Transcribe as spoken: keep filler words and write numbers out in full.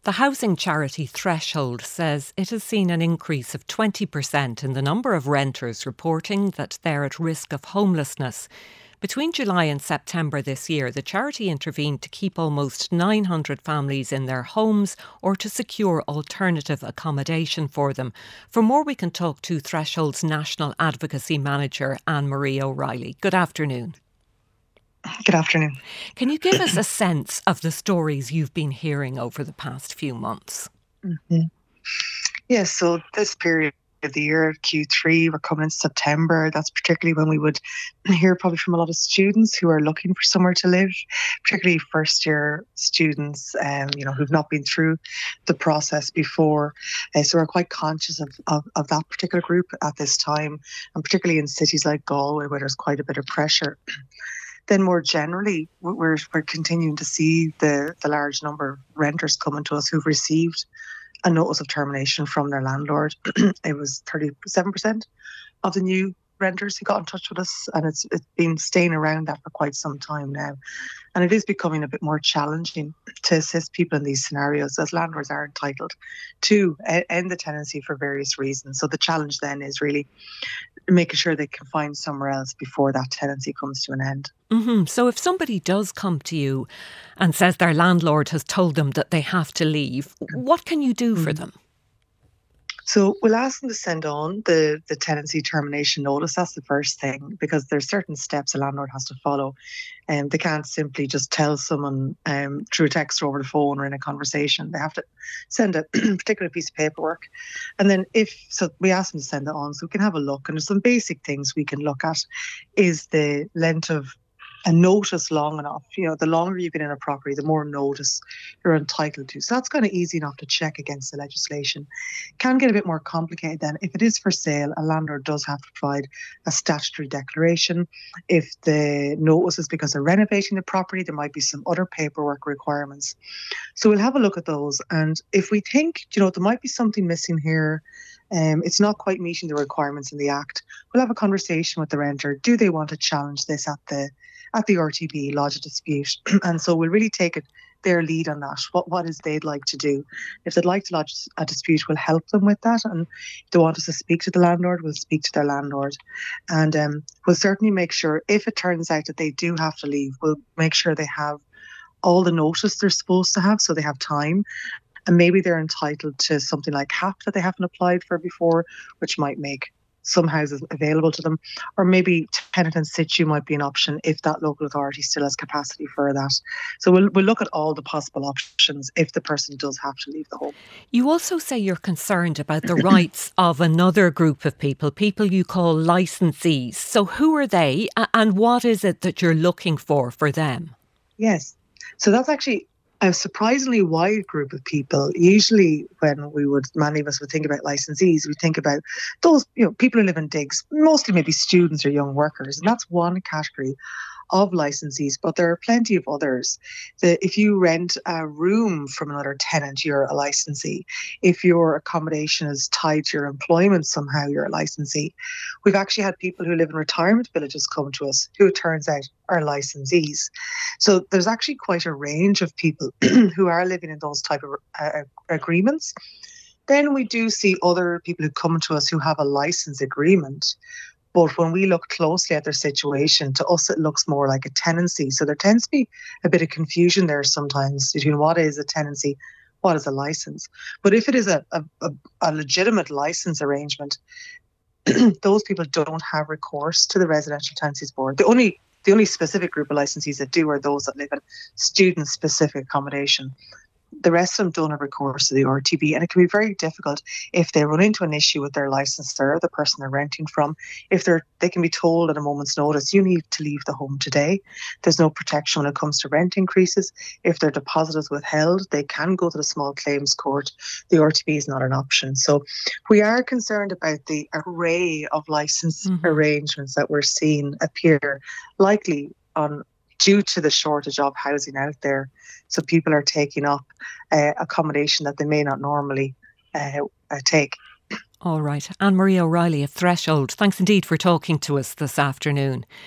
The housing charity Threshold says it has seen an increase of twenty percent in the number of renters reporting that they're at risk of homelessness. Between July and September this year, the charity intervened to keep almost nine hundred families in their homes or to secure alternative accommodation for them. For more, we can talk to Threshold's National Advocacy Manager, Anne-Marie O'Reilly. Good afternoon. Good afternoon. Can you give us a sense of the stories you've been hearing over the past few months? Mm-hmm. Yes, so this period of the year, Q three, we're coming into September. That's particularly when we would hear probably from a lot of students who are looking for somewhere to live, particularly first year students, um, you know, who've not been through the process before. Uh, so we're quite conscious of, of, of that particular group at this time, and particularly in cities like Galway where there's quite a bit of pressure. Then more generally, we're we're continuing to see the, the large number of renters coming to us who've received a notice of termination from their landlord. It was thirty-seven percent of the new renters who got in touch with us, and it's it's been staying around that for quite some time now. And it is becoming a bit more challenging to assist people in these scenarios, as landlords are entitled to end the tenancy for various reasons. So the challenge then is really making sure they can find somewhere else before that tenancy comes to an end. Mm-hmm. So if somebody does come to you and says their landlord has told them that they have to leave, what can you do mm-hmm. for them? So we'll ask them to send on the, the tenancy termination notice. That's the first thing, because there's certain steps a landlord has to follow. And um, they can't simply just tell someone um, through a text or over the phone or in a conversation. They have to send a particular piece of paperwork. And then if, so we ask them to send it on so we can have a look. And there's some basic things we can look at is the length of a notice long enough. You know, the longer you've been in a property, the more notice you're entitled to. So that's kind of easy enough to check against the legislation. Can get a bit more complicated then. If it is for sale, a landlord does have to provide a statutory declaration. If the notice is because they're renovating the property, there might be some other paperwork requirements. So we'll have a look at those. And if we think, you know, there might be something missing here, Um, it's not quite meeting the requirements in the Act, we'll have a conversation with the renter. Do they want to challenge this at the at the R T B, lodge a dispute? And so we'll really take it, their lead on that. What what is they'd like to do? If they'd like to lodge a dispute, we'll help them with that. And if they want us to speak to the landlord, we'll speak to their landlord. And um, we'll certainly make sure, if it turns out that they do have to leave, we'll make sure they have all the notice they're supposed to have, so they have time. And maybe they're entitled to something like H A P that they haven't applied for before, which might make some houses available to them. Or maybe tenant in situ might be an option if that local authority still has capacity for that. So we'll we'll look at all the possible options if the person does have to leave the home. You also say you're concerned about the rights of another group of people, people you call licensees. So who are they, and what is it that you're looking for for them? Yes. So that's actually a surprisingly wide group of people. Usually when we would, many of us would think about licensees, we think about those, you know, people who live in digs, mostly maybe students or young workers. And that's one category of licensees, but there are plenty of others. The, if you rent a room from another tenant, you're a licensee. If your accommodation is tied to your employment somehow, you're a licensee. We've actually had people who live in retirement villages come to us who, it turns out, are licensees. So there's actually quite a range of people who are living in those type of uh, agreements. Then we do see other people who come to us who have a license agreement. But when we look closely at their situation, to us it looks more like a tenancy. So there tends to be a bit of confusion there sometimes between what is a tenancy, what is a license. But if it is a, a, a legitimate license arrangement, those people don't have recourse to the Residential Tenancies Board. The only the only specific group of licensees that do are those that live in student-specific accommodation. The rest of them don't have recourse to the R T B, and it can be very difficult if they run into an issue with their licensor, the person they're renting from. If they're, they can be told at a moment's notice, you need to leave the home today. There's no protection when it comes to rent increases. If their deposit is withheld, they can go to the small claims court. The R T B is not an option. So we are concerned about the array of license mm-hmm. arrangements that we're seeing appear, likely on due to the shortage of housing out there. So people are taking up uh, accommodation that they may not normally uh, uh, take. All right. Anne-Marie O'Reilly of Threshold, thanks indeed for talking to us this afternoon.